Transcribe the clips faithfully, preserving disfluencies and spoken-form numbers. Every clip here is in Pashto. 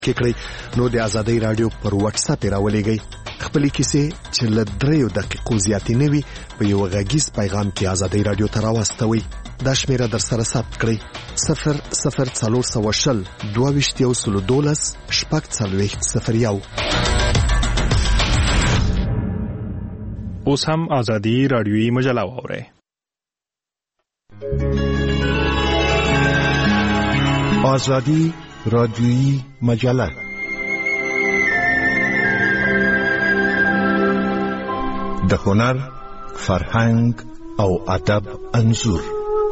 کې کړی. نو د ازادي رادیو پر واتس اپ راولېږئ خپلې کیسې چې له دریو دقیقو زیاتې نه وي په یو غږیز پیغام کې ازادي رادیو ته راواستوئ. دا شمیره در سره ثبت کړئ: صفر صفر څلور سوه شل دوه ویشت یو سلو دولس شپږ څلوېښت صفر یو. اوس هم ازادي رادیویي مجله واورئ. آزادی رادیویی مجله د هنر، فرهنګ او ادب انځور.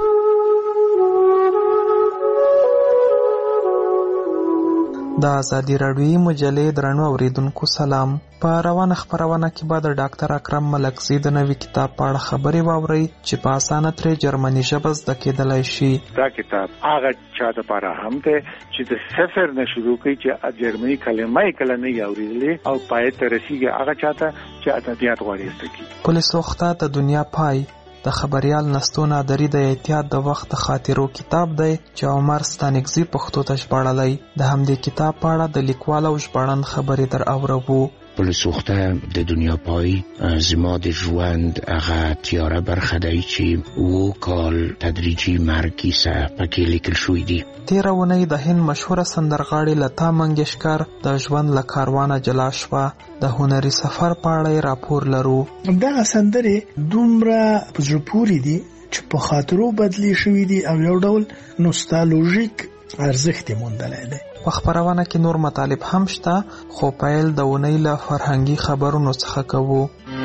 د ازادي رادیویي مجلې درنو اوریدونکو سلام. په روانه خبرونه کې به د ډاکټر اکرم ملکزي د نوي کتاب په اړه خبرې واورئ چې په اسانه ترې جرمني ژبه زده کېدلی شي. دا کتاب هغه چا دپاره هم دی چې د صفر نه شروع کوي چې جرمني کلمه یې کله نه اورېدلې او پای ته رسېږي هغه چا ته چې ادبیات غواړي زده کړي. پل سوخته د دنیا پای د خبریال نستو نادري د احتیاط د وخت د خاطرو کتاب دی چې عمر ستانکزي پښتو ته ژباړلی. د همدې کتاب په اړه د لیکوال او ژباړن خبرې در اورو. پل سوخته د دنیا پای زما د ژوند هغه تیاره برخه دی چې اووه کال تدریجي مرګ کیسه پکې لیکل شوی دی. تېره اونۍ د هند مشهوره سندرغاړې لتا منګیشکر د ژوند له کاروانه جلا شوه. د هنري سفر په اړه راپور لرو. دغه سندرې دومره په زړه پورې دي چې په خاطرو بدلی شوي دي او یو ډول نوستالژیک ارزښت یې موندلی دی. په خبرونه کې نور مطالب هم شته، خو پیل د اونۍ له فرهنګي خبرونو څخه کوو.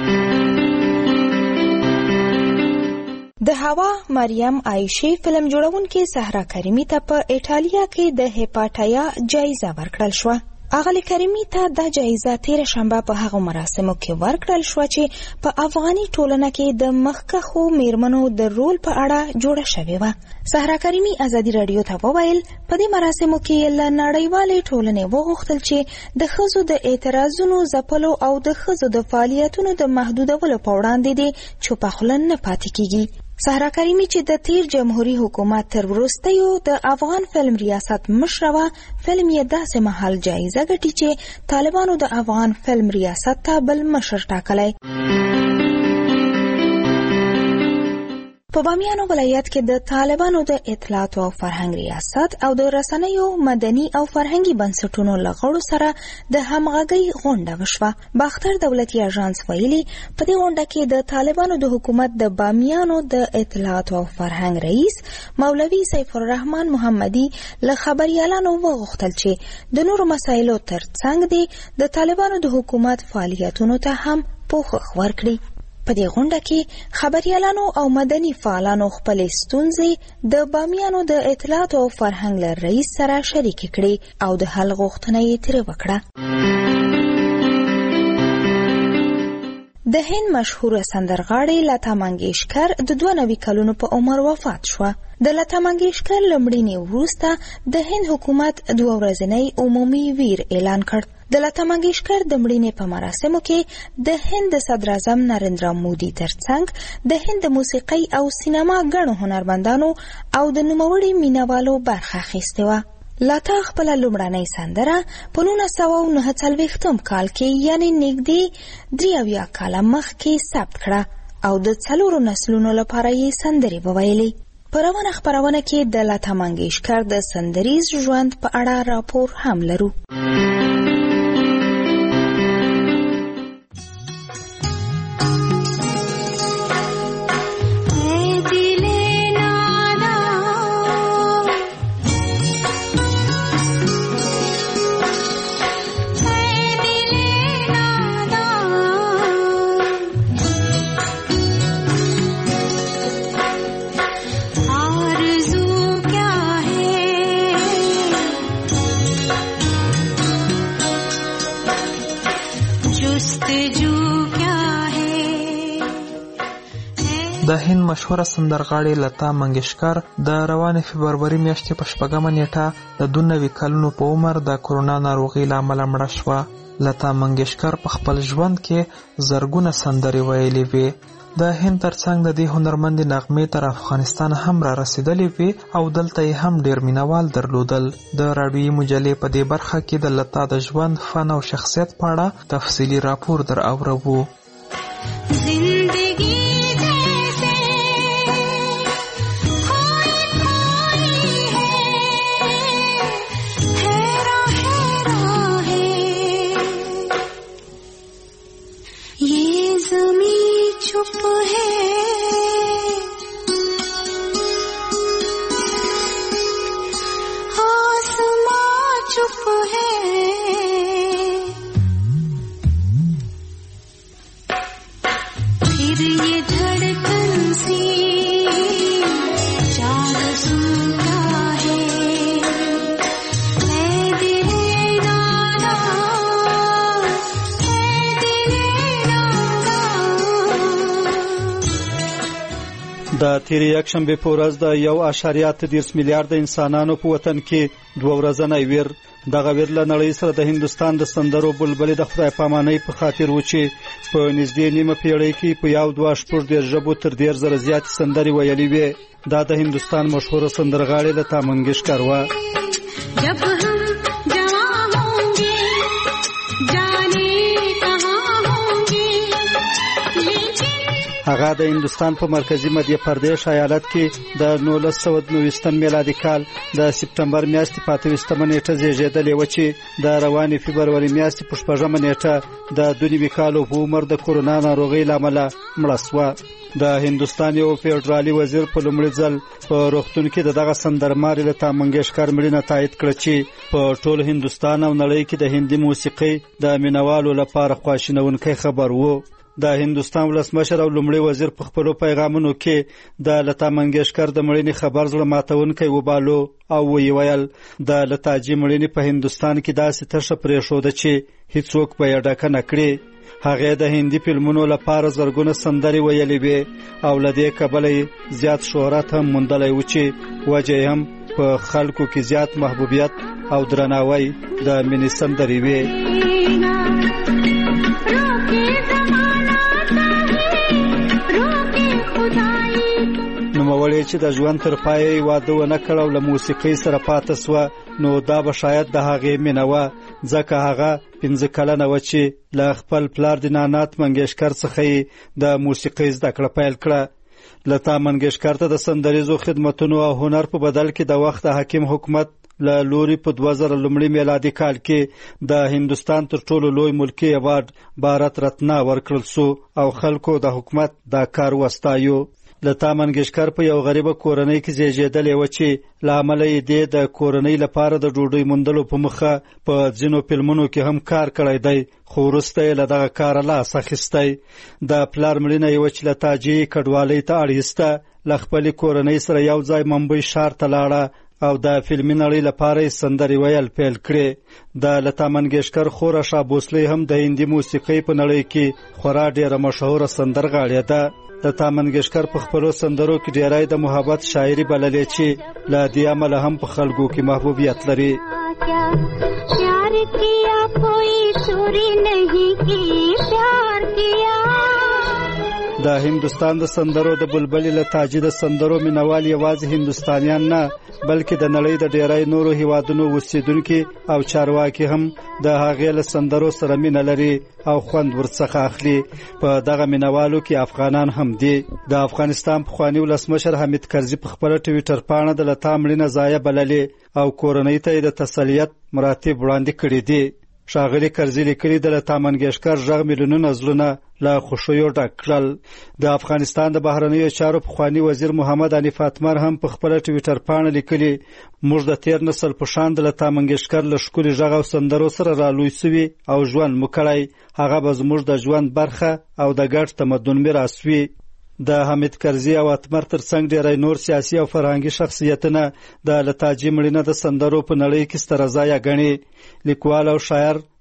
د هوا مریم عایشې فلم جوړونکې صحرا کریمي ته په ایټالیا کې د هپاټایا جایزه ورکړل شوه. اغلی کریمی ته دا جایزه تیر شنبه په هغه مراسمو کې ورکړل شو چې په افغاني ټولنه کې د مخکښو میرمنو د رول په اړه جوړه شوې وه. صحرا کریمي ازادي رادیو ته وویل په دې مراسمو کې له نړیوالې ټولنې وغوښتل چې د ښځو د اعتراضونو ځپلو او د ښځو د فعالیتونو د محدودولو په وړاندې دې چوپه خوله نه پاتې کیږي. صحرا کریمي چې د تیر جمهوریت حکومت تر وروستیو د افغان فلم ریاست مشره وه، فلم یې داسې مهال جایزه ګټي چې طالبانو د افغان فلم ریاست ته بل مشر ټاکلی. په بامیانو ولایت کې د طالبانو د اطلاعات او فرهنګ ریاست او د رسنیو مدني او فرهنګي بنسټونو له غړو سره د همغږۍ غونډه وشوه. باختر دولتي اژانس ویلي په دې غونډه کې د طالبانو د حکومت د بامیانو د اطلاعات او فرهنګ رئیس مولوي سیف الرحمن محمدي له خبريالانو وغوښتل چې د نورو مسایلو ترڅنګ د طالبانو د حکومت فعالیتونو ته هم پوښښ ورکړي. په دې غونډه کې خبريالانو او مدني فعالانو خپلې ستونزې د بامیانو د اطلاعات او فرهنګ له رئیس سره شریکې کړې او د حل غوښتنه یې ترې وکړه. د هند مشهوره سندرغاړې لتا منګیشکر د دوه نوي کلونو په عمر وفات شوه. د لتا منګیشکر له مړینې وروسته د هند حکومت دوه ورځنی عمومي ویر اعلان کړ. د لتا منګیشکر د مړینې په مراسمو کې د هند د صدر اعظم نریندرا مودي ترڅنګ د هند د موسیقۍ او سینما ګڼو هنرمندانو او د نوموړي مینوالو برخه اخیستې وه. لتا خپله لومړنۍ سندره په نولس سوه نهه څلوېښتم کال کې یعنې نږدې درې اویا کاله مخکې ثبت کړه او د څلورو نسلونو لپاره یې سندرې وویلې. په روانه خپرونه کې د لتا منګیشکر د سندریز ژوند په اړه راپور هم لرو. د هند مشهوره سندرغاړې لتا منګیشکر د روانې فبروري میاشتې په شپږمه نیټه د دوه نوي کلونو په عمر د کورونا ناروغۍ له امله مړه شوه. لتا منګیشکر په خپل ژوند کې زرګونه سندرې ویلې وې. د هند ترڅنګ د دې هنرمندې نغمې تر افغانستان هم را رسیدلې وې او دلته یې هم ډیر مینوال درلودل. د راډیویي مجلې په دې برخه کې د لتا د ژوند، فن او شخصیت په اړه تفصیلي راپور در اورو. زندگی चुप है आसमां चुप है फिर ये धड़कन सी चार सुनता है ऐ दिले नाना ऐ दिले नाना. د تیرې یکشنبې په ورځ د یو اعشاریه اته دېرش میلیارده انسانانو په وطن کې دوه ورځنی ویر. دغه ویر له نړۍ سره د هندوستان د سندرو بلبلې د خدای پامانۍ په خاطر و چې په نږدې نیمه پیړۍ کې په یو دوه شپږ دېرش ژبو تر ډېر زره زیاتې سندرې ویلې وې. دا د هندوستان مشهوره سندرغاړې لتا منګیشکر وه. هغه د هندوستان په مرکزی مدهیه پردیش ایالت کې د نولس سوه نوي میلادي کال د سپتمبر میاشتې په اته ویشتمه نیټه زیږېدلې وه چې د روانې فبروري میاشتې په شپږمه نیټه د دوه نوي کالو په عمر د کورونا ناروغۍ له امله مړه شوه. د هندوستان یو فیډرالي وزیر په لومړي ځل په روغتون کې د دغه سندرمارې لتا منګیشکر مړینه تایید کړه چې په ټول هندوستان او نړۍ کې د هندي موسیقۍ د مینوالو لپاره خواشینونکی خبر و. د هندوستان ولسمشر او لومړي وزیر په خپلو پیغامونو کې د لتا منګیشکر د مړینې خبر زړه ماتونکی وبالو او ویې ویل د لتاجي مړینې په هندوستان کې داسې تشه پرېښوده چې هیڅوک به یې ډکه نه کړي. هغې د هندي فلمونو لپاره زرګونه سندرې ویلې وې او له دې کبله یې زیات شهرت هم موندلی و چې وجه یې هم په خلکو کې زیات محبوبیت او درناوی د مینې سندرې وې. نوموړې چې د ژوند تر پایه یې واده ونه کړ او له موسیقۍ سره پاته سوه، نو دا به شاید د هغې مینه وه، ځکه هغه پنځه کلنه وه چې له خپل پلار د نانات منګیشکر څخه یې د موسیقۍ زده کړه پیل کړه. لتا منګیشکر ته د سندریزو خدمتونو او هنر په بدل کې د وخت د حاکم حکومت له لوري په دوه زره لومړي میلادي کال کې د هندوستان تر ټولو لوی ملکي ایوارډ بھارت رتنا ورکړل سو او خلکو د حکومت دا کار وستایو. لتا منګیشکر په یو غریبه کورنۍ کې زیږېدلې وه چې له امله یې دې د کورنۍ لپاره د ډوډۍ موندلو په مخه په ځینو فلمونو کې هم کار کړی دی، خو وروسته یې له دغه کاره لاس اخیستی. د پلار مړینه یې وه چې له تاجي کډوالۍ ته اړ ایسته، له خپلې کورنۍ سره یو ځای ممبۍ ښار ته لاړه او د فلمي نړۍ لپاره یې سندرې ویل پیل کړې. د لتا منګیشکر خور آشا بوسلې هم د هندي موسیقۍ په نړۍ کې خورا ډېره مشهوره سندرغاړې ده. لتا منګیشکر په خپلو سندرو کې ډېری د محبت شاعري بللې چې له دې امله هم په خلکو کې محبوبیت لري. پیار کیا کوئی سوری نہیں کی پیار کیا. د هندوستان د سندرو د بلبلې لتاجي د سندرو مینوال یوازې هندوستانیان نه بلکې د نړۍ د ډېری نورو هیوادونو اوسیدونکي او چارواکي هم د هغې له سندرو سره مینه لري او خوند ورڅخه اخلي. په دغه مینوالو کې افغانان هم دي. د افغانستان پخواني ولسمشر حامد کرزي په خپله ټویټر پاڼه د لتا مړینه ضایع بللې او کورنۍ ته یې د تسلیت مراتب وړاندې کړي دي. ښاغلي کرزي لیکلي د لتا منګیشکر غږ میلیونونه زړونه له خوښیو ډک کړل. د افغانستان د بهرنیو چارو پخواني وزیر محمد حنیف اتمر هم په خپله ټویټر پاڼه لیکلي، موږ د تیر نسل په شان د لتا منګیشکر له ښکلي غږ او سندرو سره رالوی سوي او ژوند مو کړی، هغه به زموږ د ژوند برخه او د ګډ تمدن میراث وي. د حامد کرزي او اتمر ترڅنګ ډېری نور سیاسي او فرهنګي شخصیتونه د لتاجي مړینه د سندرو په نړۍ کې ستره ضایعه ګڼي. لیکوال او شاعر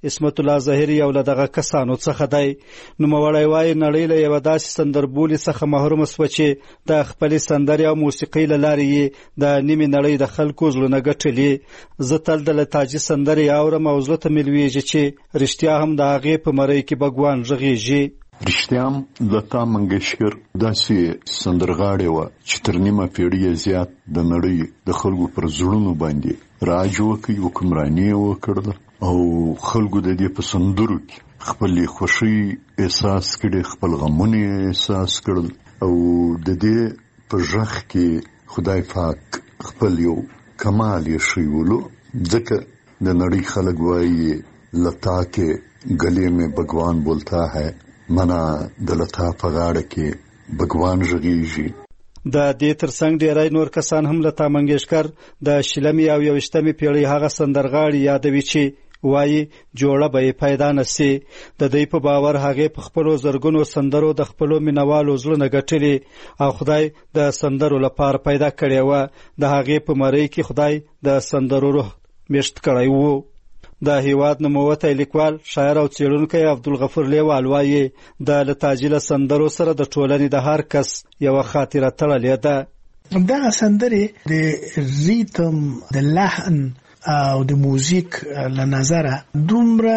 اسمت الله ظاهري یو له دغه کسانو څخه دی. نوموړی وایي نړۍ له یوه داسې سندربولي څخه محرومه سوه چې د خپلې سندرې او موسیقۍ له لارې یې د نیمې نړۍ د خلکو زړونه ګټلي. زه تل د لتاجي سندرې اورم او زړه ته مې لویږي چې رښتیا هم د هغې په مرۍ کې بګوان غږیږي. رښتیا هم لتا منګیشکر داسې سندرغاړې وه چې تر نیمه پیړۍ زیات د نړۍ د خلکو پر زړونو باندې راج وکړي، حکمراني یې وکړله او خلکو د دې په سندرو کې خپلې خوښۍ احساس کړي، خپل غمونه یې احساس کړل او د دې په غږ کې خدای پاک خپل یو کمال یې ښیولو. ځکه د نړۍ خلک وایي لتا کې گلے میں بگوان بولتا ہے، منا د لتا په غاړه کې بګوان غږیږي. د دې ترڅنګ ډیری نور کسان هم لتا منګیشکر د شلمې او یویشتمې پیړۍ هغه سندرغاړي یادوي چې وایي جوړه به یې پیدا نه سي. د دوی په باور هغې په خپلو زرګونو سندرو د خپلو مینوالو زړونه ګټلي او خدای د سندرو لپاره پیدا کړې وه. د هغې په مرۍ کې خدای د سندرو روح میشت کړی و. د هیواد نوموتی لیکوال، شاعر او څېړونکی عبدالغفور لیوال وایي د لتاجي له سندرو سره د ټولنې د هر کس یوه خاطره تړلې ده. دغه سندرې د ریتم، د لحن او د موزیک له نظره دومره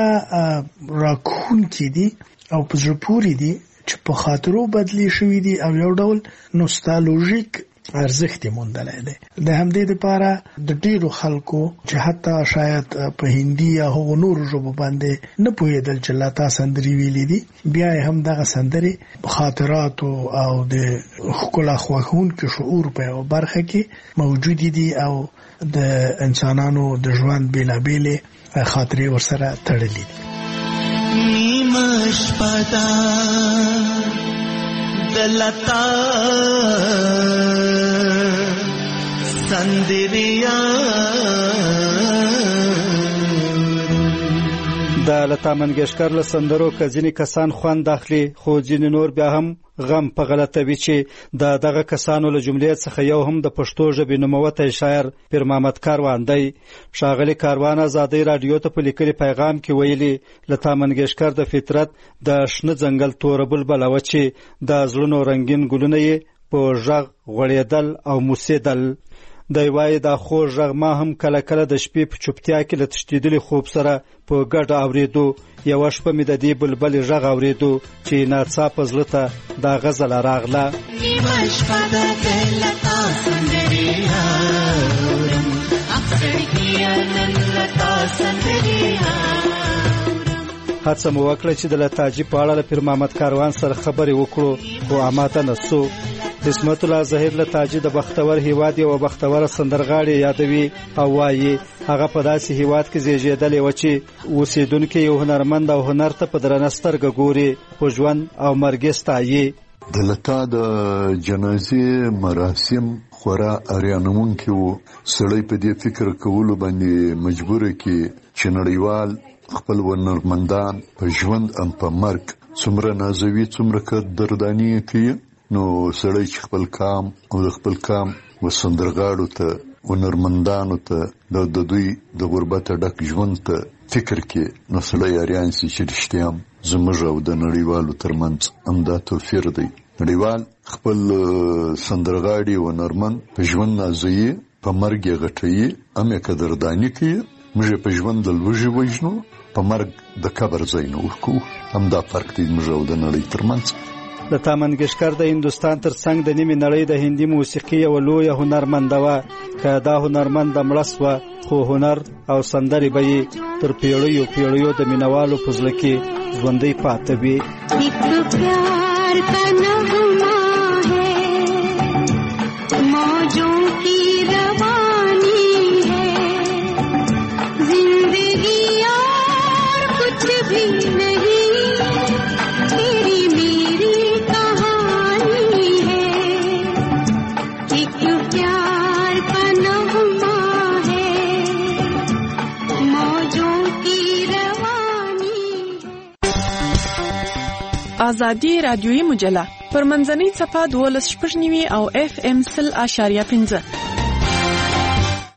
راکونکي دي او په زړه پورې دي چې په خاطرو بدلی شوي دي او یو ډول نوستالژیک ارزښت یې موندلی دی. د همدې دپاره د ډېرو خلکو چې حتی شاید په هندي یا هغو نورو ژبو باندې نه پوهېدل چې لتا سندرې ویلي دي، بیا یې هم دغه سندرې خاطراتو او د ښکلا خوښونکي شعور په یوه برخه کې موجودې دي او د انسانانو د ژوند بېلابېلې خاطرې ورسره تړلې دي. نیمه شپه ده د لتا سندریا. د لتا منګیشکر له سندرو که ځینې کسان خوند اخلي، خو ځینې نور بیا هم غم په غلطوي چې د دغه کسانو له جملې څخه یو هم د پښتو ژبې نوموتی شاعر پیر محمد کاروان دی. ښاغلي کاروان ازادۍ راډیو ته په لیکلي پیغام کې ویلي لتا منګیشکر د فطرت د شنه ځنګل توره بلبله وه چې د زړونو رنګین ګلونه یې په غږ غوړېدل او موسېدل. دی وایي دا خوږ غږ ما هم کله کله د شپې په چوپتیا کې له تښتېدلي خوب سره په ګډه اورېدو. یوه شپه مې د دې بلبلې غږ اورېدو چې ناڅاپه زړه ته دا غزله راغله. نیمه شپه ده د لتا سندرې اورم، افسرګیه نن لتا سندرې اورم. هڅه مو وکړه چې د لتاجي په اړه له پیر محمد کاروان سره خبرې وکړو، خو اماده نه سو. اسمت الله ظاهر لتاجي د بختور هیواد یوه بختوره سندرغاړې یادوي او وایي هغه په داسې هیواد کې زیږېدلې وه چې اوسېدونکي یو هنرمند او هنر ته په درنه سترګه ګوري، په ژوند او مرګ یې ستایي. د لتا د جنازې مراسم خورا اریانوونکي وو. سړی په دې فکر کولو باندې مجبوره کې چې نړیوال خپل هنرمندان په ژوند ام په مرګ څومره نازوي، څومره که درداني کوي. نو سړی چې خپل کام او د خپل کام و سندرغاړو ته، هنرمندانو ته، د دوی د غربته ډک ژوند ته فکر کې، نو سړی اریان سي چې رښتیا هم زموږ او د نړیوالو ترمنځ همدا توپیر دی. نړیوال خپل سندرغاړي او هنرمند په ژوند نازوي، په مرګ یې غټوي، هم یې قدرداني کوي. موږ په ژوند د لوږې وژنو، په مرګ د قبر ځای نه ورکوو. همدا فرق دی موږ او د نړۍ ترمنځ. لتا منګیشکر د هندوستان ترڅنګ د نیمې نړۍ د هندي موسیقي یوه لویه هنرمنده وه. که دا هنرمنده مړه سوه، خو هنر او سندرې به یې تر پیړیو پیړیو د مینوالو په زړه کې ژوندی پاته وي. آزادی رادیویی مجله پر منځنۍ صفحه دولس شپږ نوي او اف ام سل اشاریه پنځه.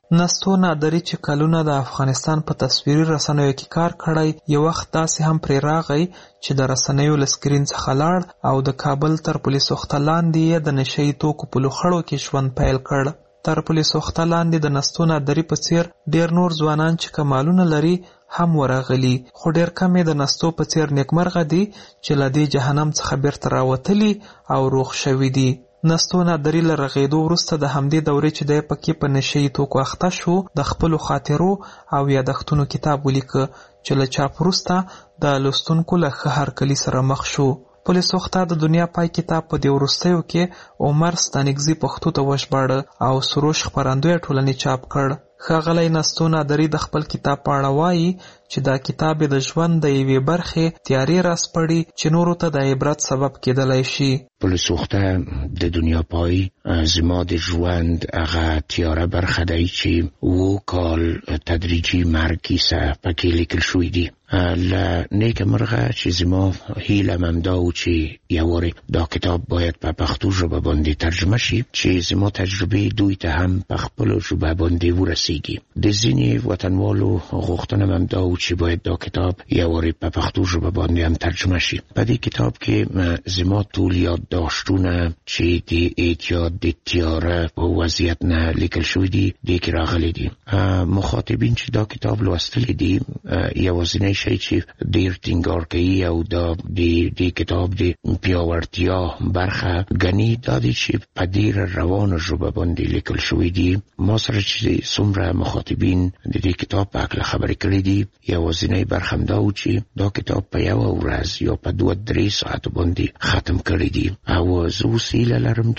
نستو نادری چې کلونه د افغانستان په تصویري رسنیو کې کار کړی، یو وخت داسې هم پرې راغی چې د رسنیو له سکرین څخه لاړ او د کابل تر پولیسو خښته لاندې یې د نشهیي توکو په لوخړو کې ژوند پیل کړ. تر پولیسو خښته لاندې د نستو نادري په څیر ډیر نور ځوانان چې کمالونه لري هم ورغلي، خو ډیر کم یې د نستو په څیر نیکمرغه دي چې له دې جهنم څخه بیرته راوتلي او روغ شوي دي. نستو نادري له رغېدو وروسته د همدې دورې چې دی پکې په نشهیي توکو اخته شو د خپلو خاطرو او یادښتونو کتاب ولیکه چې له چاپ وروسته د لوستونکو له ښه هرکلي سره مخ شو. پولیسو خښته د دنیا پای کتاب په دې وروستیو کې عمر ستانکزي پښتو ته وژباړه او سروش خپرندوی ټولنې چاپ کړ. ښاغلی نستو نادري د خپل کتاب په اړه وایي چې دا کتاب د ژوند د یوې برخې تیارې راسپړي چې نورو ته د عبرت سبب کېدلی شي. پولیسو خښته د دنیا پای زما د ژوند هغه تیاره برخه دی چې اووه کال تدریجي مرګ کیسه پکې لیکل شوی دي. له نیکه مرغه چې زما هیله هم دا و چې یو وارې دا کتاب باید په پښتو ژبه باندې ترجمه شي چې زما تجربې دوی ته هم په خپلو ژبه باندې ورسیږي. د ځینې وطنوالو غوښتنه هم دا و چې باید دا کتاب یو وارې په پښتو ژبه باندې هم ترجمه شي. په دې کتاب کې زما ټول یادداشتونه چې د اعتیاد د تیاره په وضعیت نه لیکل شوي دي دې کې راغلي دي. مخاطبین چې دا کتاب لوستلی دي یوازینی شي چې ډیر ټینګار کوي او دا د دې کتاب د پیاوړتیا برخه ګڼي دا دی چې په ډیره روانه ژبه باندې لیکل شوي دي. ما سره چې څومره مخاطبین د دې کتاب په اړه خبرې کړې دي یوازینی برخه هم دا و چې دا کتاب په یوه ورځ یا په دوه درې ساعتو باندې ختم کړی دي او زه اوس هیله لرم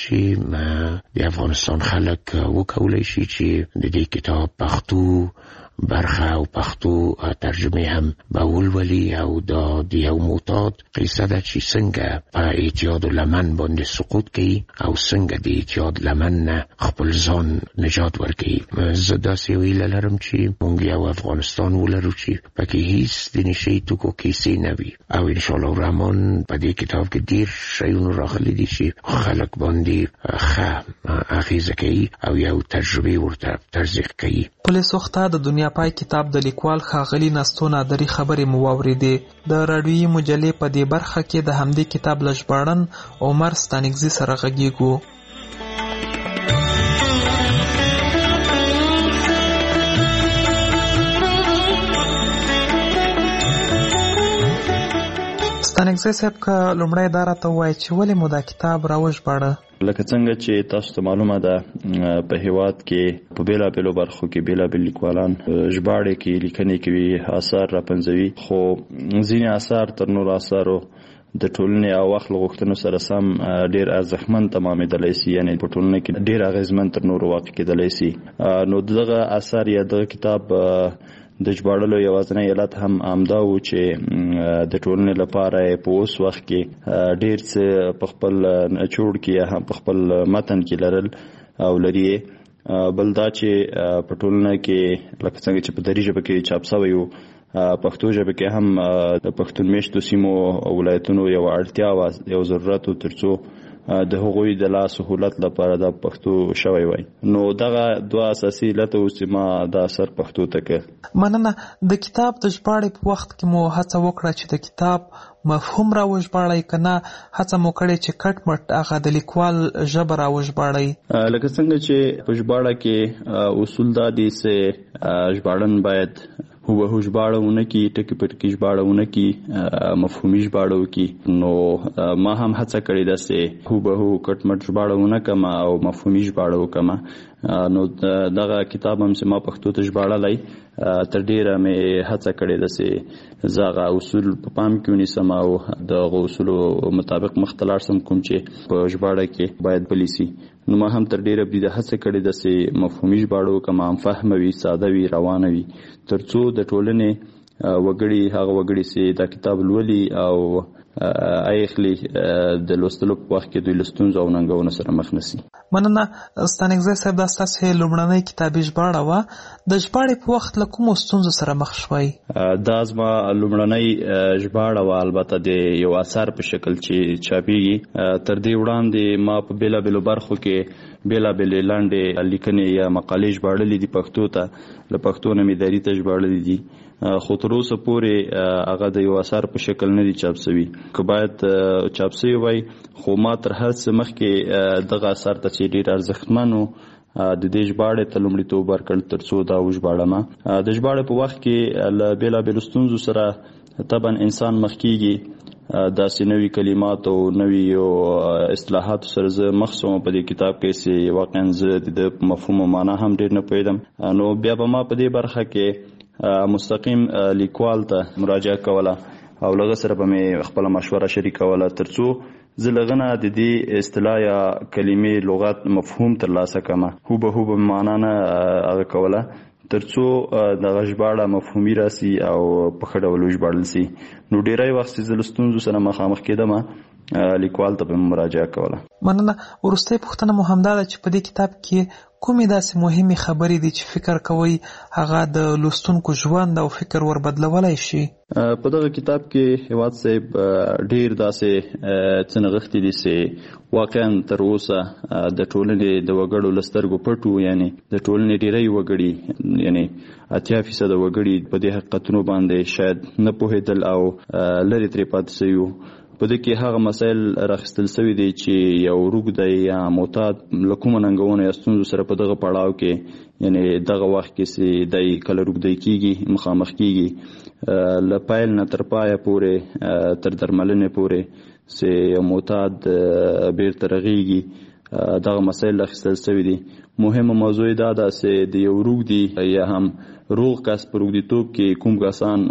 چې د افغانستان خلک وکولی شي چې د دې کتاب پښتو برخه او پښتو ترجمه هم به ولولي او دا د یو معتاد قصه ده چې څنګه په اعتیاد لمن باندې سقوط کوي او څنګه د اعتیاد لمن نه خپل ځان نجات ورکوي. زه داسې یو هیله لرم چې موږ یو افغانستان ولرو چې پکې هیڅ د نشهیي توکو کیسې نه وي او انشاءالله الرحمن په دې کتاب کې ډېر شیونه راغلي دي چې خلک باندې ښه اغېزه کوي او یو تجربې ورته ترجیح کوي. پولیسو خښته د دنیا پای کتاب د لیکوال ښاغلي نستو نادري خبرې مو واورېدې. د راډیویي مجلې په دې برخه کې د همدې کتاب له ژباړن عمر ستانکزي سره غږیږو. ستانکزي صاحب که لومړی دا راته ووایي چې ولې مو دا کتاب راوژباړه؟ لکه څنګه چې تاسو ته معلومه ده په هیواد کې په بیلابیلو برخو کې بیلابیل لیکوالان ژباړې کې لیکنې کوي، آثار راپنځوي، خو ځینې آثار تر نورو آثارو د ټولنې او وخت له غوښتنو سره سم ډېر ارزښتمن تمامېدلی سي، یعنې په ټولنه کې ډېر اغېزمن تر نورو واقع کېدلی سي. نو دغه آثار یا دغه کتاب د ژباړلو یوازینی علت هم همدا و چې د ټولنې لپاره په اوس وخت کې ډېر څه په خپل نچوړ کې یا هم په خپل متن کې لرل او لري. بل دا چې په ټولنه کې لکه څنګه چې په دري ژبه کې چاپ سوی و، پښتو ژبه کې هم د پښتون میشتو سیمو او ولایتونو یو اړتیا وه، یو ضرورت و تر څو د هغوی د لا سهولت لپاره د پښتو شوی وای. نو دغه دوه اساسي علت و چې ما دا اثر پښتو ته کړ. مننه. د کتاب د ژباړې په وخت کې مو هڅه وکړه چې د کتاب مفهوم راوژباړئ که نه هڅه مو کړې چې کټ مټ هغه د لیکوال ژبه راوژباړئ؟ لکه څنګه چې په ژباړه کې اصول دا دي چې ژباړن باید هوبهو ژباړه ونه کړي، ټکي په ټکي ژباړه ونه کړي، مفهومي ژباړه وکړي. نو ما هم هڅه کړې ده چې هوبهو کټ مټ ژباړه ونه کړم او مفهومي ژباړه وکړم. نو دغه کتاب هم چې ما پښتو ته ژباړلی تر ډېره مې هڅه کړې ده چې زه هغه اصول په پام کې ونیسم او د هغو اصولو مطابق مخ ته لاړ سم، کوم چې په ژباړه کې باید پلي سي. نو ما هم تر ډېره بریده هڅه کړې ده چې مفهومي ژباړه وکړم، عام فهمه وي، ساده وي، روانه وي، تر څو د ټولنې وګړي هغه وګړي چې دا کتاب لولي او ایخلی د لوستلو په وخت کې دوی لستونزو او ننګونو سره مخ نشي. مننه ستانګزی صاحب، دا ستاسو لومړنۍ کتابي ژباړه وه. د ژباړې په وخت له کومو ستونزو سره مخ شوئ؟ دا زما لومړنۍ ژباړه وه، البته د یو اثر په شکل چې چاپیږي. تر دې وړاندې ما په بېلابېلو برخو کې بېلابېلې لنډې لیکنې یا مقالې ژباړلې دي پښتو ته، له پښتو نه مې دري ته ژباړلې دي، خو تر اوسه پورې هغه د یو اثر په شکل نه دي چاپ شوي. که باید چاپ شوي وای، خو ما تر هر څه مخکې دغه اثر ته چې ډېر ارزښتمن و د دې ژباړې ته لومړیتوب ورکړ تر څو دا وژباړم. د ژباړې په وخت کې له بېلابېلو ستونزو سره طبعا انسان مخ کېږي، داسې نوي کلمات او نوي اصطلاحاتو سره زه مخ شوم په دې کتاب کې چې واقعا زه د مفهوم او معنا هم ډېر نه پوهېدم. نو بیا به ما په دې برخه کې مستقیم لیکوال ته مراجعه کوله او لغه سره به مې خپل مشوره شریکوله تر څو زه لغه نه د دې اصطلاح یا کلمې لغت مفهوم ترلاسه کړم. هو به هو به معنا نه هغه کوله تر څو دغه ژباړه مفهومي راسي او په ښه ډول وژباړل سي. نو ډېری وخت چې زه له ستونزو سره مخامخ کېدم لیکوال ته به مې مراجعه کوله. مننه. وروستۍ پوښتنه مو همدا ده چې په دې کتاب کې کومې داسې مهمې خبرې دي چې فکر کوئ هغه د لوستونکو ژوند او فکر ور بدلولی شي؟ په دغه کتاب کې هیواد صاحب ډېر داسې څه نغښتي دي چې واقعا تر اوسه د ټولنې د وګړو له سترګو پټ وو، یعنې د ټولنې ډېری وګړي یعنې اتیا فیصده وګړي په دې حقیقتونو باندې شاید نه پوهېدل او لرې ترې پاتې سوي وو. په دې کې هغه مسایل راخیستل سوي دي چې یو روږدی یا معتاد له کومو ننګونو یا ستونزو سره په دغه پړاو کې یعنې دغه وخت کې چې دی کله روږدی کېږي مخامخ کېږي له پیل نه تر پایه پورې تر درملنې پورې چې یو معتاد بیرته رغېږي، دغه مسایل راخیستل سوي دي. مهمه موضوع دا ده چې د یو روږدي یا هم روغ کس په روږديتوب کې کوم کسان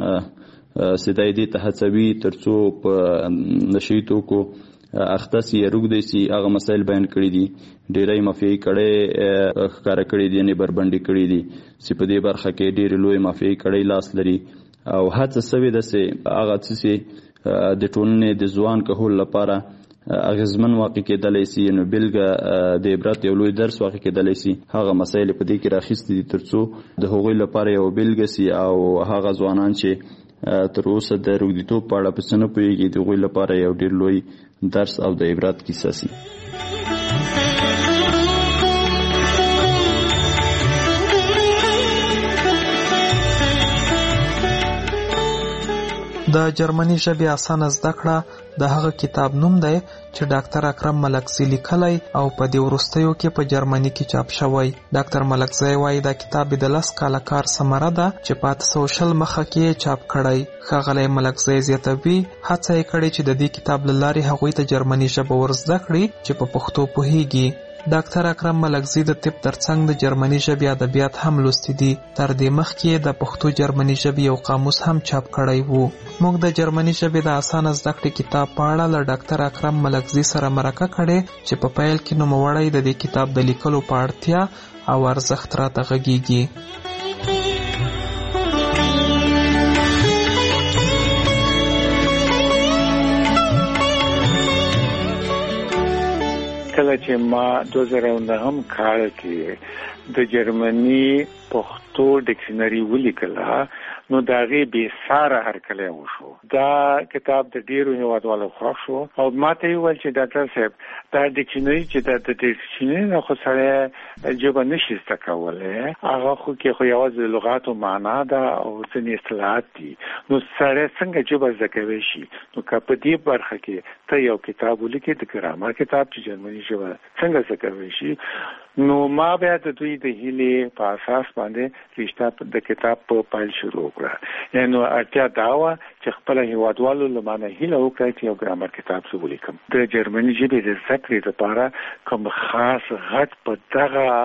سدای دې ته هڅوي تر څو په نشي توکو اخته سي روږدي سي، هغه مسایل بیان کړي دي. ډېری مافیایي کړۍ ښکاره کړي دي، یعنې بربنډې کړي دي چې په دې برخه کې ډېرې لوی مافیایي کړۍ لاس لري او هڅه سوې ده چې هغه څه چې د ټولنې د ځوان کهول لپاره اغیزمن واقع کېدلی سي، نو بېلګه د عبرت یو لوی درس واقع کېدلی سي، هغه مسایل په دې کې راخیستې دي تر څو د هغوی لپاره یو بېلګه سي او هغه ځوانان چې تر اوسه د روږديتوب په اړه په څه نه پوهېږي د هغوی لپاره یو ډېر لوی درس او د عبرت کیسه سي. د جرمني ژبې اسانه زده کړه د هغه کتاب نوم دی چې ډاکټر اکرم ملکزی لیکلی او په دې وروستیو کې په جرمني کې چاپ شوی. ډاکټر ملکزی وایي دا کتاب د لس کاله کار ثمره ده چې په اته سوه شل مخه کې چاپ کړی. ښاغلی ملکزی زیاتوي هڅه یې کړې چې د دې کتاب له لارې هغوی ته جرمني ژبه ور زده کړي چې په پښتو پوهیږي. ډاکټر اکرم ملکزی د طب ترڅنګ د جرمني ژبې ادبیات هم لوستي دي. تر دې مخکې د پښتو جرمني ژبې یو قاموس هم چاپ کړی وو. موږ د جرمني ژبې د اسانه زده کړې کتاب په اړه له ډاکټر اکرم ملکزی سره مرکه کړې چې په پیل کې نوموړی د دې کتاب د لیکلو په اړتیا او ارزښت راته غږیږي. کله چې ما دوه زره نهم کال کې د جرمني پښتو ډکشنري ولیکله نو د هغې بېساره هرکلی وشو. دا کتاب د ډېرو هېوادوالو خوښ شو او ما ته یې وویل چې ډاکټر صاحب دا ډکشنري چې دا د ډکشنري نه خو سړی ژبه نشي زده کولی، هغه خو کې خو یوازې د لغاتو معنا ده او ځینې اصطلاحات دي، نو سړی څنګه ژبه زده کولی شي؟ نو که په دې برخه کې ته یو کتاب ولیکې د ګرامر کتاب چې جرمني ژبه څنګه زده کولی شي، نو ما بیا د دوی د هیلې په اساس باندې رشته د کتاب په پیل شروع کړه. یعنې نو اړتیا دا وه چې خپله هېوادوالو له مانه هیله وکړه چې یو ګرامر کتاب زه ولیکم. د جرمني ژبې د زده کړې لپاره کوم خاص غټ په دغه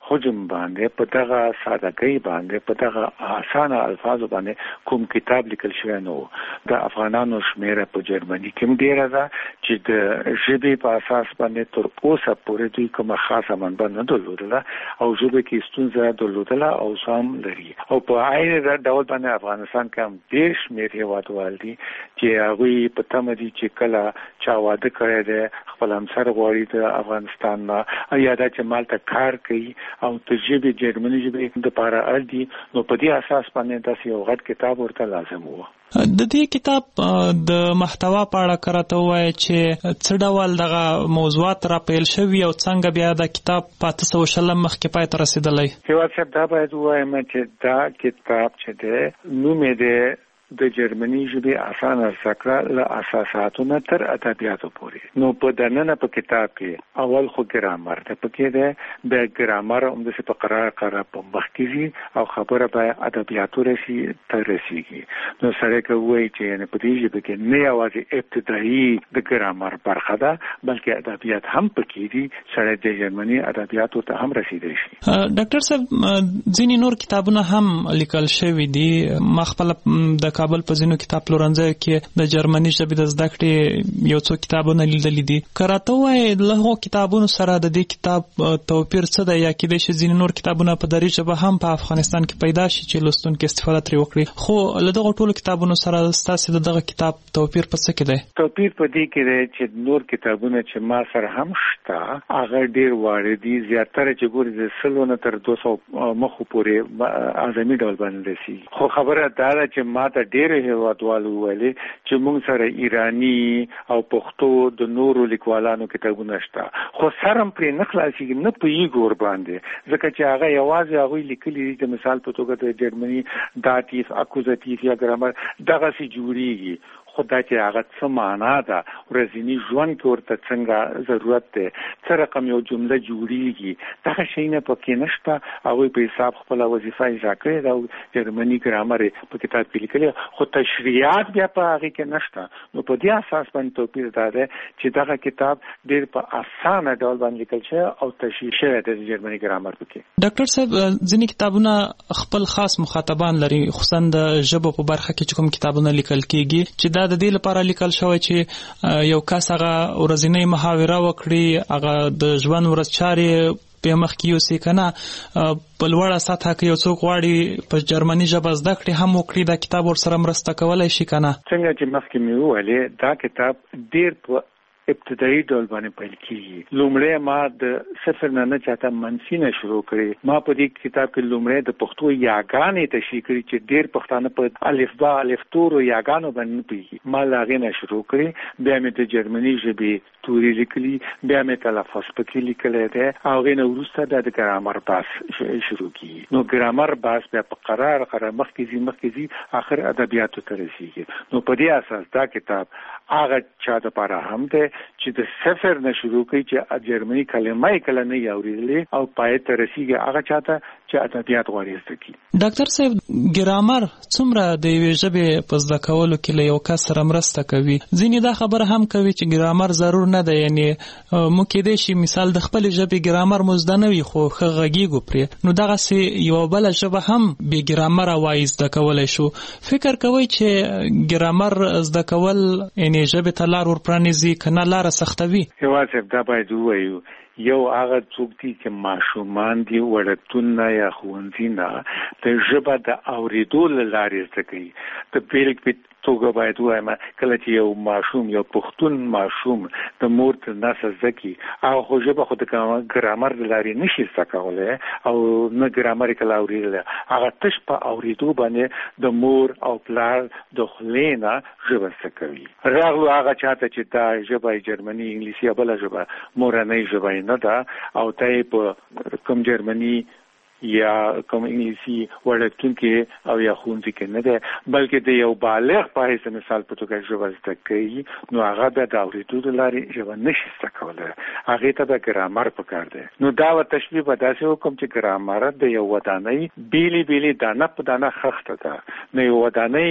حجم باندې په دغه سادهګۍ باندې په دغه اسانه الفاظ باندې کوم کتاب لیکل شوی نو د افغانانو شمیره په جرمني کې ډیره ده چې د ژبې په اساس باندې تر اوسه پورې دوی کومه خاصه منبع نه درلودله او ژبه کې ستونزه درلودله او سم لري او په عین ډول باندې افغانستان کې هم ډیر شمیر هیوادوال دي چې هغه په تمه دي چې کله چا واده کړی دی خپل همسر غواړي د افغانستان نه یا دا چې مالته کار کوي او د ژبې جرمني ژبې د پاره اړ دي نو په دې اساس باندې تاسو یو غټ کتاب ورته لازم وو. د دې کتاب د محتوا په اړه کراته وایي چې څه ډول دغه موضوعات را پیل شوي او څنګه بیا د کتاب پاته سو شلم مخکې پای ته رسیدلی. هیواد صاحب دا باید ووایم چې دا کتاب چې دی نوم یې دی د جرمني ژبې اسانه زده کړه له اساساتو نه تر ادبیاتو پورې. نو په دننه په کتاب کې اول خو ګرامر ته پکې دی بیا ګرامر هم داسې په قرار قرار په مخ کې ځي او خبره به ادبیاتو رسي ته رسیږي. نو سړی که ووایي چې یعنې په دې ژبه کې نه یوازې ابتدایي د ګرامر برخه ده بلکې ادبیات هم پکې دي سړی د جرمني ادبیاتو ته هم رسیدلی شي. ډاکټر صاحب ځینې نور کتابونه هم لیکل شوي دي. ما خپله د کابل په ځینو کتاب پلورنځیو کې د جرمني ژبې د زده کړې یو څو کتابونه لیدلي دي. که راته ووایې له هغو کتابونو سره د دې کتاب توپیر څه دی یا کیدای شي ځینې نور کتابونه په دري ژبه هم په افغانستان کې پیدا شي چې لوستونکي استفاده ترې وکړي خو له دغو ټولو کتابونو سره ستاسې د دغه کتاب توپیر په څه کې دی؟ توپیر په دې کې دی چې نور کتابونه چې ما سره هم شته هغه ډېر واړه دي. زیاتره چې ګورې د سلو نه تر دوه سوه مخو پورې اعظمي ډول باندې رسېږي. خو خبره دا ده چې ما ته ډېر هیوادوالو ویلي چې موږ سره ایرانی او پښتو د نورو لیکوالانو کتابونه شته خو سر هم پرې نه خلاصېږي نه پوهېږو ور باندې ځکه چې هغه یوازې هغوی لیکلي دي د مثال په توګه د جرمني داتیف اکوزاتیف یا ګرامر دغسې جوړېږي خو دا چې هغه څه معنا ده ورځني ژوند کې ورته څنګه ضرورت دی څه رقم یو جمله جوړېږي دغه شیونه پکې نشته. هغوی په حساب خپله وظیفه اجرا کړې ده او جرمني ګرامر په کتاب کې لیکلي خو تشریحات بیا په هغې کې نشته. نو په دې اساس باندې توپیر دا دی چې دغه کتاب ډېر په اسانه ډول باندې لیکل شوی او تشریح شوی دی د جرمني ګرامر پکې. ډاکټر صاحب ځینې کتابونه خپل خاص مخاطبان لري خصوصا د ژبو په برخه کې چې کوم کتابونه لیکل کېږي چې دا د دې لپاره لیکل شوی چې یو کس هغه ورځنۍ محاوره وکړي هغه د ژوند ورځ چارې په مخ کې یوسي که نه په لوړه سطحه کې یو څوک غواړي په جرمني ژبه زده کړي هم وکړي دا کتاب ورسره مرسته کولی شي که نه؟ څنګه چې مخکې مې وویلې دا کتاب ډېر په ابتدایي ډول باندې پیل کیږي. لومړی ما د صفر نه نه چاته منفي نه شروع کړي. ما په دې کتاب کې لومړی د پښتو یاګانې تشریح کړي چې ډېر پښتانه په الفبا الفتور او یاګانو باندې نه پوهېږي. ما له هغې نه شروع کړي بیا مې د جرمني ژبې توري لیکلي بیا مې تلفظ پکې لیکلی دی او هغې نه وروسته دا د ګرامر بحث شروع کیږي. نو ګرامر بحث بیا په قرار قرار مخکې ځي مخکې ځي آخر ادبیاتو ته رسېږي. نو په دې اساس دا کتاب هغه چا دپاره هم دی چې د صفر نه شروع کوي چې جرمني کلمه یې کله نه وي اورېدلې او پای ته رسېږي هغه چاته چې ادبیات غواړي زده کړي. ډاکټر صاحب ګرامر څومره د یوې ژبې په زده کولو کې له یو کس سره مرسته کوي؟ ځینې دا خبره هم کوي چې ګرامر ضرور نه دی یعنې موږ کیدای شي مثال د خپلې ژبې ګرامر مو زده نه وي خو ښه غږیږو پرې نو دغسې یوه بله ژبه هم بې ګرامره وایي زده کولی شو. فکر کوئ چې ګرامر زده کول یعنې ژبې ته لار ورپرانیزي که نه لاره سختوي؟ هیواد صاحب دا باید ووایو یو هغه څوک دي چې ماشومان دي وړکتون نه یا ښوونځي نه د ژبه د اورېدو له لارې زده کوي. د بېلګې په توګه باید ووایم کله چې یو ماشوم یو پښتون ماشوم د مور تر نسه زده کړي هغه خو ژبه خو د ګرامر د لارې نشي زده کولی او نه ګرامر یې کله اورېدلی هغه تش په اورېدو باندې د مور او پلار د خولې نه ژبه زده کوي. راغلو هغه چاته چې دا ژبه جرمني انګلیسي یا بله ژبه مورنۍ ژبه نه ده او ته یې په کوم جرمني یا کوم انګلیسي وړکتون کې او یا ښوونځي کې نه دی بلکې د یو بالغ په حیث مثال په توګه ژبه زده کوي نو هغه بیا د اورېدو د لارې ژبه نشي زده کولی هغې ته بیا ګرامر پکار دی. نو دا به تشبیه به داسې وکړم چې ګرامر د یو ودانۍ بیلې بیلې دانه په دانه خښته ده. نو یو ودانۍ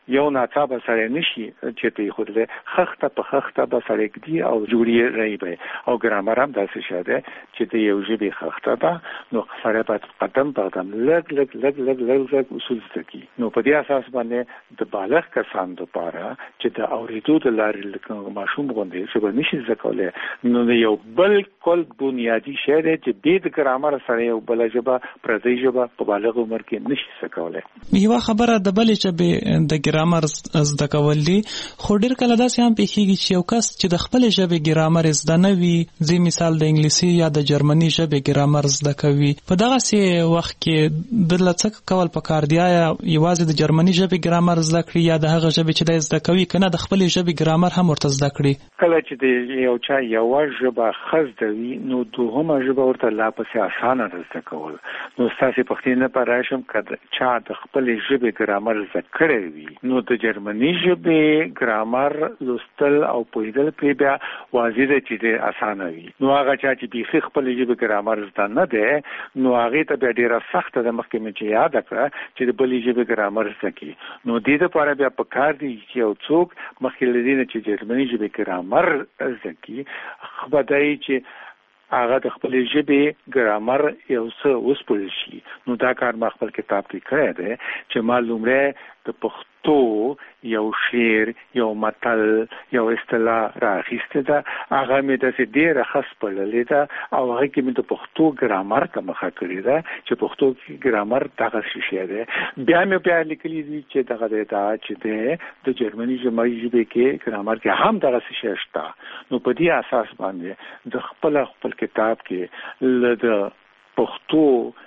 یو ناڅاپه سره نشي چې ته خو دې خخته په خخته به سره کدي او جوړي رايبه او ګرامر هم داسې شاده چې ته یو ژبه خخته ده نو سره په قدم په قدم لګ لګ لګ لګ لګ اصول ځکي نو په دې اساس باندې د بالغ کسانو لپاره چې د اوریدو د لارې لکه ماشوم غوندې څه به نشي زکوله نو یو بالکل بنیادی شی دی چې د ګرامر سره یو بل ژبه پردی ژبه په بالغ عمر کې نشي زکوله یو خبره د بل ژبه د ګرامر زده کول دي خو ډیر کله داسې هم پیښیږي چې یو کس چې د خپل ژبې ګرامر زده نه وي ځکه مثال د انګلیسي یا د جرمني ژبې ګرامر زده کوي په دغه سي وخت کې د لڅک کول پکار دی یا یوازې د جرمني ژبې ګرامر زده کړي یا د هغه ژبې چې د زده کوي کنه د خپل ژبې ګرامر هم ورته زده کړي کله چې د یو چا یو ژبه خزدوي نو دوهمه ژبه ورته لا پسې اسانه زده کول نو تاسو پښتنه پراشم کړه چا د خپل ژبې ګرامر زده کړی وي نو د جرمني ژبې ګرامر لوستل او پوهیدل پرې بیا واضح دي چې اسانه وي نو هغه چې به خپل ژبې ګرامر زده نه ده نو هغه ته بیا ډیره سخت ده مخکې مې چې یاد کړه چې د بل ژبې ګرامر زده کی نو د دې لپاره بیا پکار دي چې یو څوک مخکې لدی چې جرمني ژبې ګرامر زده کی خبردای چې هغه د خپل ژبې ګرامر یو څه وسپل شي نو دا کار ما خپل کتاب کې کړی دی چې معلومه د پښتو یو شعر یو متل یو اصطلاح راغسته ده هغه مې د ډیره خاص پړلې ده او هغه کې مې د پښتو ګرامر ته مخه کړی ده چې پښتو کې ګرامر دغه شی دی بیا مې بیا لیکلي دي چې دغه دا چې د جرمني ژبې کې ګرامر کې هم دغه شی شته نو په دې اساس باندې د خپل خپل کتاب کې د پښتو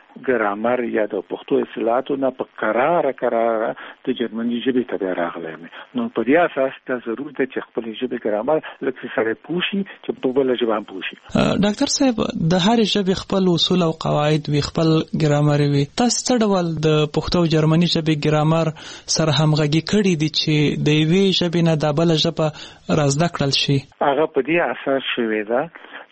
ګرامر یا د پښتو اصطلاحاتو نه په قرار قرار د جرمني ژبې ته راغلی نو په دې اساس دا ضروري ده چې خپل ژبې ګرامر لکه سره پوښي چې په بل ژبه هم پوښي ډاکټر صاحب د هر ژبې خپل اصول او قواعد وي خپل ګرامر وي تاسو څه ډول د پښتو او جرمني ژبې ګرامر سره همغږي کړی دي چې د یوې ژبې نه د بل ژبه رازده کړل شي هغه په دې اساس شوی ده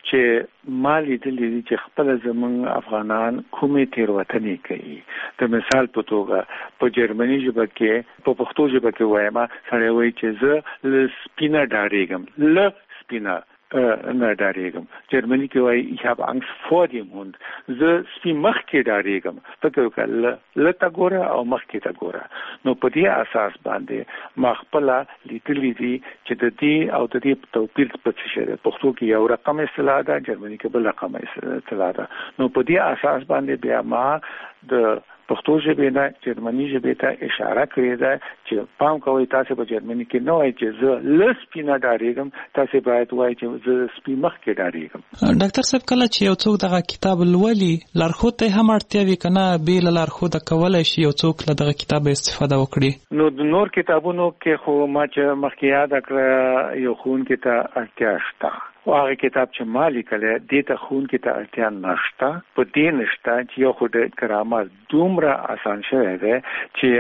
چې مالی دلی چې خپل زمون افغانان کومې تیروتنې کوي د مثال په توګه په جرمني ژبه کې په پښتو ژبه کې وایم سره وایي چې زه ل سپینا ډاریږم ل سپینا نه ډاریږم جرمني کې وایي ich habe Angst vor dem Hund زه سپی مخ کې ډاریږم فکر وکړه ل تا ګوره او مخ کې تا ګوره نو په دې اساس باندې ما خپل لیدلې دي چې د دې او د دې توپیر په څه شي پښتو کې یو رقم اصطلاح ده جرمني کې بل رقم اصطلاح ده نو په دې اساس باندې بیا ما د پښتو ژبې نه جرمني ژبې ته اشاره کړې ده چې پام کوئ تاسو په جرمني کې نه وایي چې زه لس پینا ډاریږم تاسو باید وایي چې زه سپی مخ کې ډاریږم ډاکټر صاحب کله چې یو څوک دغه کتاب لولي لارښود ته هم اړتیا وي کنه به لارښود کولای شي یو څوک له دغه کتاب استفاده وکړي نو د نور کتابونو کې خو ما چې مخکې یاد کړ یو خون کې ته اړتیا شته او هغه کتاب چې ما لیکلی دې ته ښوونکي ته اړتیا نشته په دې نشته چې یو خو د ګرامر دومره اسان شوی دی چې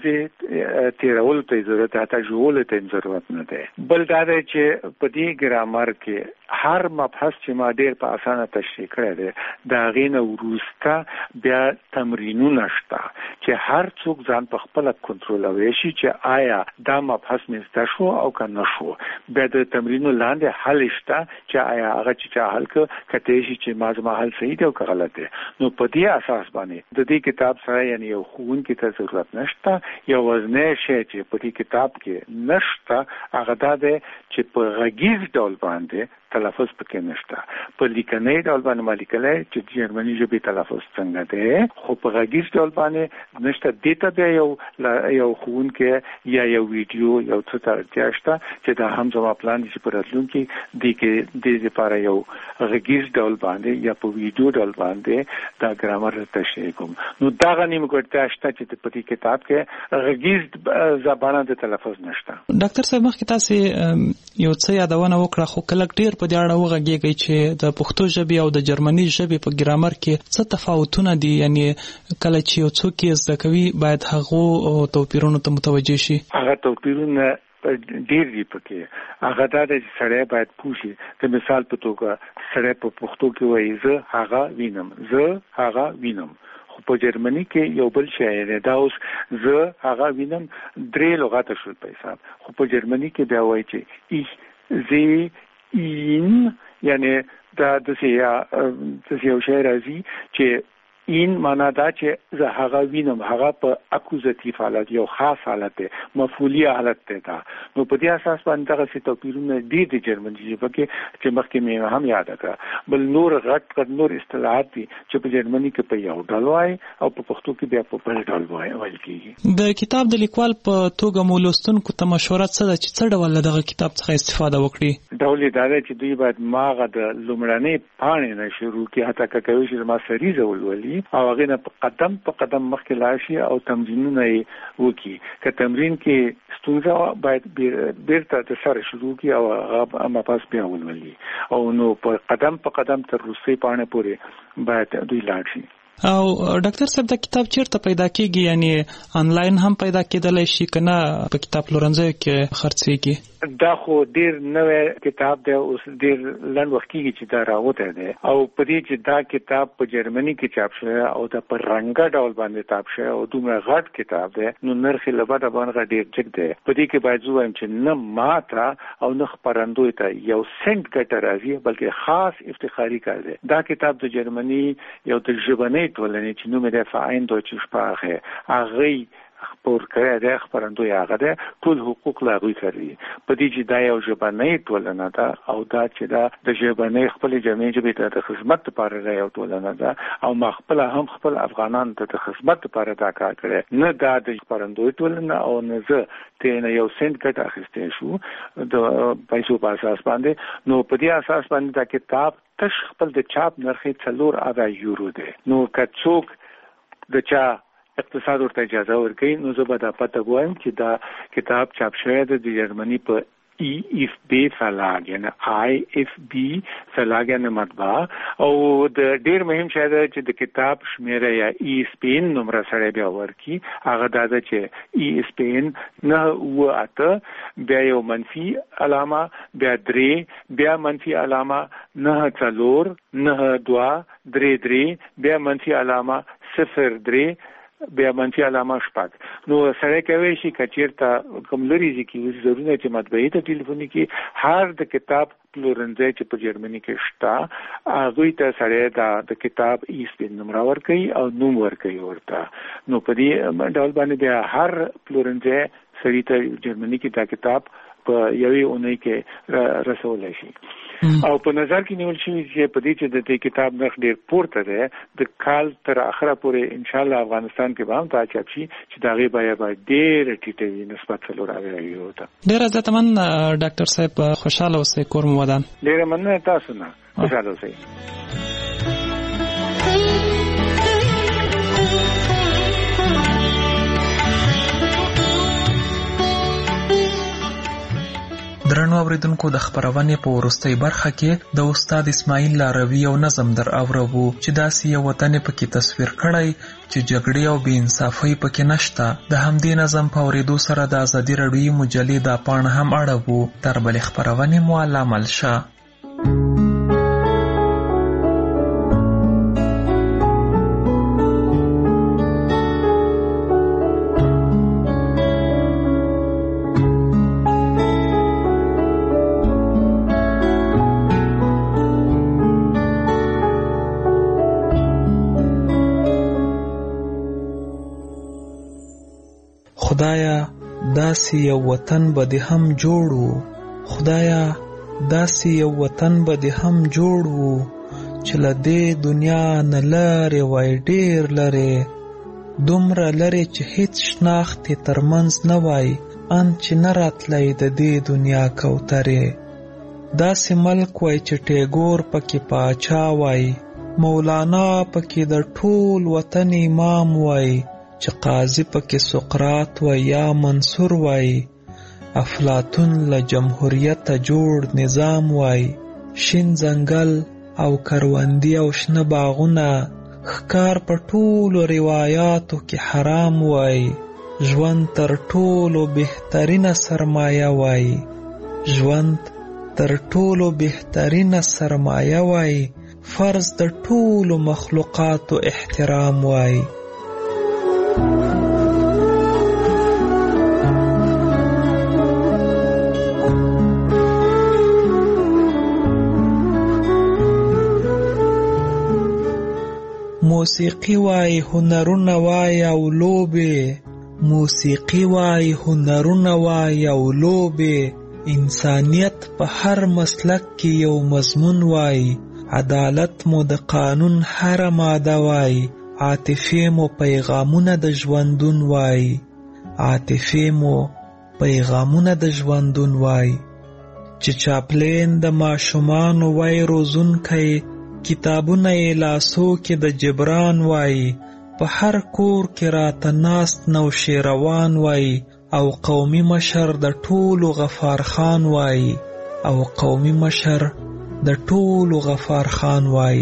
یوازې تېرولو ته یې ضرورت دی حتی ژوولو ته یې ضرورت نه دی بل دا دی چې په دې ګرامر کې هر مبحث چې ما ډېر په اسانه تشریح کړی دی د هغې نه وروسته بیا تمرینونه شته چې هر څوک ځان په خپله کنټرولوی شي چې آیا دا مبحث مې زده شو او که نه شو بیا د تمرینو لاندې حل شته چې آیا هغه چې چا حل کړ کته شي چې ما زما حل صحیح دی او که غلط دی نو په دې اساس باندې د دې کتاب سره یعنی یو ښوونکي ته ضرورت نشته یو وزنی شی چې په دې کتاب کې نشته هغه دا دی چې په غږیز ډول باندې تلفظ پکې نشته په لیکنی ډول باندې ما لیکلی چې جرمني ژبې تلفظ څنګه دی خو په غږیز ډول باندې نشته دې ته بیا یو یو ښوونکی یا یو ویډیو یو څه ته اړتیا شته چې دا هم زما پلان دي چې په راتلونکي دې کې دې لپاره یو غږیز ډول باندې یا په ویډیو ډول باندې دا ګرامر تشریح کوم نو دغه نیمګړتیا شته چې په دې کتاب کې غږیز زبانه د تلفظ نشته ډاکټر صاحب مخکې تاسو یو څه یادونه وکړه خو کله ډېر په دې اړه وغږیږئ چې د پښتو ژبې او د جرمني ژبې په ګرامر کې څه تفاوتونه دي یعنی کله چې یو څوک یې زده کوي باید هغو توپیرونو ته متوجه شي هغه توپیرونه ډېر دي پکې هغه دا دی چې سړی باید پوه شي د مثال په توګه سړی په پښتو کې وایي زه هغه وینم زه هغه وینم خو په جرمني کې یو بل شی دی دا اوس زه هغه وینم درې لغات شول په حساب خو په جرمني کې بیا وایي چې ich sehe ihn یعنی دا د سیا د یو شی راځي چې این معنا دا چې زه هغه وینم هغه په اکوزاتیو حالت یو خاص حالت دی مفعولی حالت دی دا نو په دې اساس باندې دغه څه توپیرونه دي د جرمني ژبه کې چې مخکې مې هم یاد کړه بل نور غټ غټ نور اصطلاحات دي چې په جرمني کې په یو ډول وایي او په پښتو کې بیا په بل ډول وایي ویل کېږي. د کتاب د لیکوال په توګه مو لوستونکو ته مشوره څه ده چې څه ډول دغه کتاب څخه استفاده وکړي؟ ډول دا دی چې دوی باید ماغه د لومړنۍ پاڼې نه شروع کړي حتی که کوي چې ما سریزه ولولي او هغه نه په قدم په قدم مخکې لاړ شي او تمرینونه یې وکړي که تمرین کې ستونزه باید بیرته د سره شروع کړي او هغه مپاس بیا ولولي او نو په قدم په قدم تر وروستۍ پاڼې پورې باید دوی لاړ شي. او ډاکټر صاحب د کتاب چیرته پیدا کیږي یعنی آنلاین هم پیدا کېدلی شي که نه په کتاب پلورنځیو کې خرڅېږي؟ دا خو ډیر نوې کتاب دی اوس ډیر لنډ وخت کېږي چې دا راوته دی او په دې چې دا کتاب په جرمني کې چاپ شوی او دا په رنګه ډول باندې چاپ شوی او دومره غټ کتاب دی نو نرخ یې له بده باندې ډیر ټیټ دی. په دې کې باید زه وایم چې نه ماته او نه خپرندوی ته یو سنت ګټه راځي بلکې خاص افتخاري کار دی. دا کتاب د جرمني یو د ژبنۍ ټولنې چې نوم یې د فاین دویچه شپاخه هغه خبر کړی دی خبرندوی هغه دی ټول حقوق لاغوي کوي په دې چې دا یو ژبنۍ ټولنه ده او دا چې دا د ژبنۍ خپل جمعي ژبې ته خدمت لپاره دا یو ټولنه ده او ما خپل هم خپل افغانان ته د خدمت لپاره دا کار کړی نه دا د خبرندوی ټولنه او نه زه ته یو سنت کټ اخیستې شو د پیسو په اساس باندې نو په دې اساس باندې دا کتاب تش خپل د چاپ نرخ څلور اویا یورو دی. نو که څوک د چا اقتصاد ورته اجازه ورکړي نو زه به دا پته وایم چې دا کتاب چاپ شوی دی د جرمني په ای اف بی فلاګ یعنی آی اف بی فلاګ یعنی مطبعه او د ډیر مهم شی دی چې د کتاب شمیره یا ای سپین نمبر سره بیا ورکی هغه دا ده چې ای سپین نه و اته بیا یو منفي علامه بیا درې بیا منفي علامه نه څلور نه دوا درې درې بیا منفي علامه صفر درې بیا منفي علامه شپږ نو سره کوي شي کچیرته کوم لري چې ضروري چې مطبعې ته ټلیفون کې هر د کتاب پلورنځي چې په جرمني کې شته هغه ته سره دا د کتاب ایسپین نمبر ورکړي او نوم ورکړي ورته نو په دې ډول باندې بیا هر پلورنځي سړي ته جرمني کې دا کتاب په یوې اونۍ کې رسول شي. او په نظر کې نیول شي چې په دې چې د دې کتاب نرخ ډیر پورته دی د کال تر اخره پورې ان شاء الله افغانستان کې به هم دا چاپ شي چې دا غي بیا به ډیر ټیټه وي نسبت څلور اویا یورو ته. ډیر زیات من ډاکټر صاحب خوشاله اوسئ کور مو ودان. ډیر مننه تاسو نه خوشاله اوسئ. درنو اوریدونکو د خبرونې په وروستۍ برخه کې د استاد اسماعیل لاروی یو نظم در اورو چې داسې یو وطن پکې تصویر کړی چې جګړې او بې انصافۍ پکې نشته. د همدې نظم په اوریدو سره د ازادي راډیویي مجلې دا پاڼه هم اړوو. تر بلې خبرونې مو علامل شه. خدایا داسې یو وطن به دې هم جوړو خدایا داسې یو وطن به دې هم جوړو چې له دې دنیا نه لرې وای ډېر لرې دومره لرې چې هیڅ شناخت یې ترمنځ نه وای ان چې نه راتلی د دې دنیا کوترې داسې ملک وای چې ټیګور پکې پاچا وای مولانا پکې د ټول وطن امام وای چې قاضي پکې سقراط وای یا منصور وای افلاطون له جمهوریت جوړ نظام وای شین ځنګل او کروندې او شنه باغونه ښکار په ټولو روایاتو کې حرام وای ژوند تر ټولو بهترینه سرمایه وای ژوند تر ټولو بهترینه سرمایه وای فرض د ټولو مخلوقاتو احترام وای. موسیقي وای هنرونه وای او لوبې، موسیقي وای هنرونه وای او لوبې، انسانیت په هر مسلک کې یو مضمون وای، عدالت مو د قانون هر ماده وای، عاطفې مو پیغامونه د ژوندون وای، عاطفې مو پیغامونه د ژوندون وای. چې چاپلین د ماشومانو وای روزونکی، کتابونه یې لاسو کې د جبران وای، په هر کور کې راته ناست نوشیروان وای، او قومي مشر د ټولو غفار خان وای، او قومي مشر د ټولو غفار خان وای.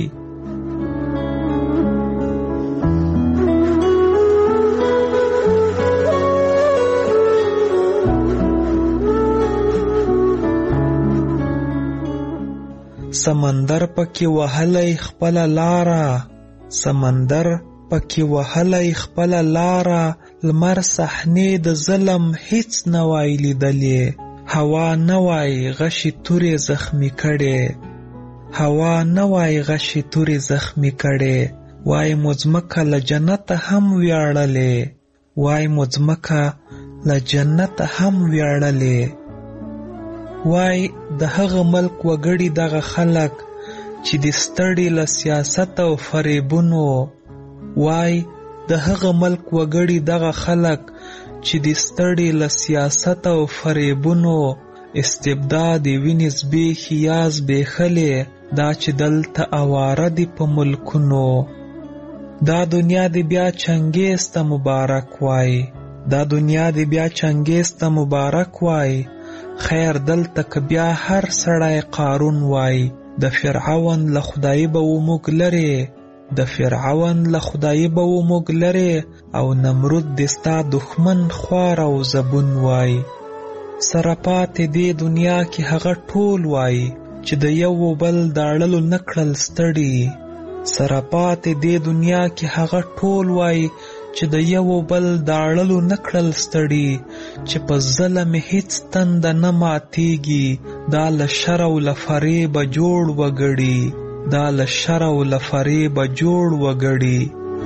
سمندر پکې وهلی خپل لاره، سمندر پکې وهلی خپل لاره، لمر صحنې د ظلم هیڅ نه وای لیدلې، هوا نه وای غشي تورې زخمی کړې، هوا نه وای غشي تورې زخمی کړې، وای مځمکه له جنته هم ویاړلې، وای مځمکه له جنته هم ویاړلې. وای د هغه ملک وګړي دغه خلک چې د ستړي له سیاست او فریبونو، وای د هغه ملک وګړي دغه خلک چې د ستړي له سیاست او فریبونو، استبداد وینې زبېښي یا زبېښلې، دا چې دلته اواره دي په ملکونو. دا دنیا دی بیا چنګیز ته مبارک وای، دا دنیا دی بیا چنګیز ته مبارک وای، خیر دلته که بیا هر سړی قارون وای، د فرعون له خدای به و موږ لرې، د فرعون له خدای به و موږ لرې، او نمرود د ستا دښمن خوار او زبون وای. سره پاتې دې دنیا کې هغه ټول وای چې د یو بل د اړلو نه کړل ستړي، سره پاتې دې دنیا کې هغه ټول وای چې د یو بل د اړلو نه کړل ستړي، چې په ظلم هیڅ تنده نه ماتیږي، دا له شر او له فریبه جوړ وګړي، دا له شر او له فریبه جوړ وګړي.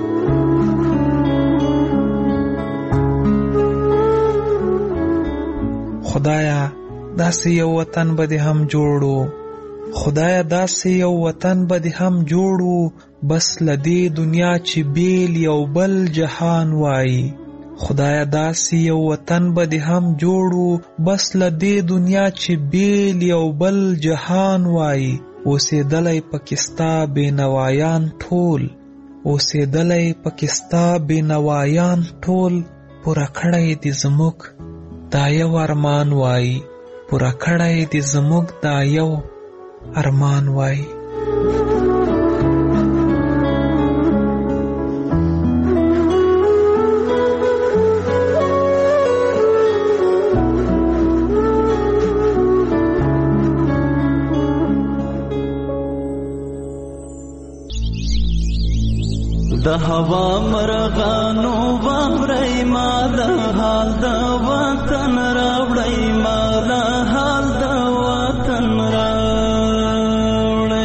خدایا داسې یو وطن به دې هم جوړو، خدایا داسې یو وطن به دې هم جوړو، بس له دې دنیا چې بیل یو بل جهان وای. خدایا داسې یو وطن به دې هم جوړو، بس له دې دنیا چې بیل یو بل جهان وای. اوسېدلی پکې ستا بېنوایان ټول، اوسېدلی پکې ستا بېنوایان ټول، پوره کړی دې زموږ دا یو ارمان وای، پوره کړی دې زموږ دا یو ارمان وای. د هوا مرغانو واورئ ما د حال د وطن راوړئ، ما د حال د وطن راوړئ.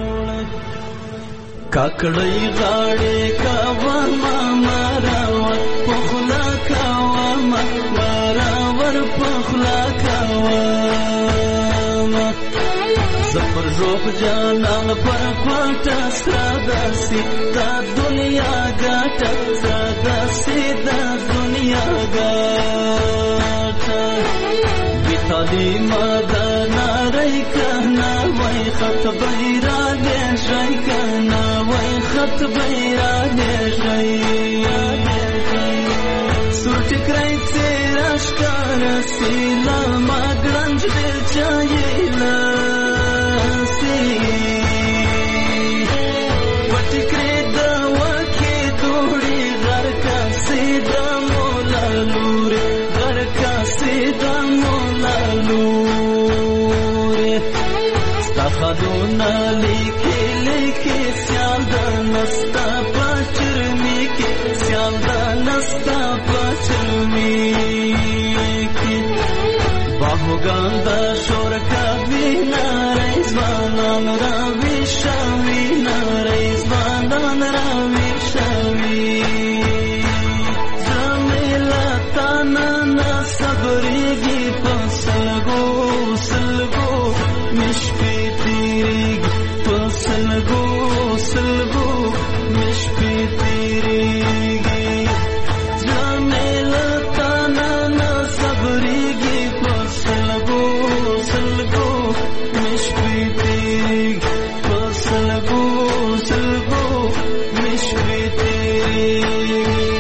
کاکړۍ غاړې کوه ما مراور په خوله کوه ما مراور په خوله کوه ما، زفر روح جانان پر پټه سره داسې دا دنیا ګټه، سره داسې دا دنیا ګټه. بې تعلیمه دا نارۍ کنه وای خط بیرانې شئ، کنه وای خط بیرانې شئ. سور ټکری څېره ښکاره سي له ما ګړنج ډېر چایله خدونا لیکي لیکي کې سیال د نستا پچرمی کې سیال د نستا پچرمی کې باهوګان د شور کوي نارای ځوانان را ویشوي نارای ځوانان را ویشوي زمیلا تانا نه صبرېږي په سلګو سلګو مشپې تیریږي په سلګو سلګو مشپې تیریږي زمیلا تانا نه صبرېږي په سلګو سلګو مشپې تیریږي په سلګو سلګو مشپې تیریږي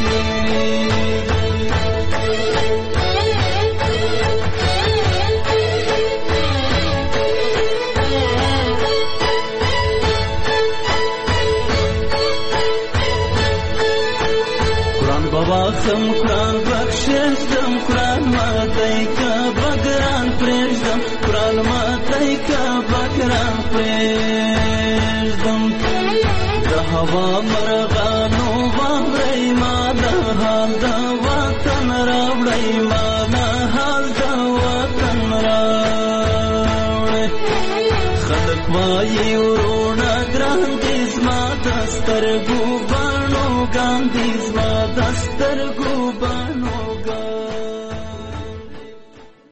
خم قرآن بخششتم قرآن ماتای که بگران پریشدم قرآن ماتای که بگران پریشدم ده هوا مرغانو باورای ما ده حال ده وطن راوڑای ما ده حال ده وطن راوڑای خلق وایی ورونا گران دیز ما دسترگو بانو گان دیز ما دسترگو بانو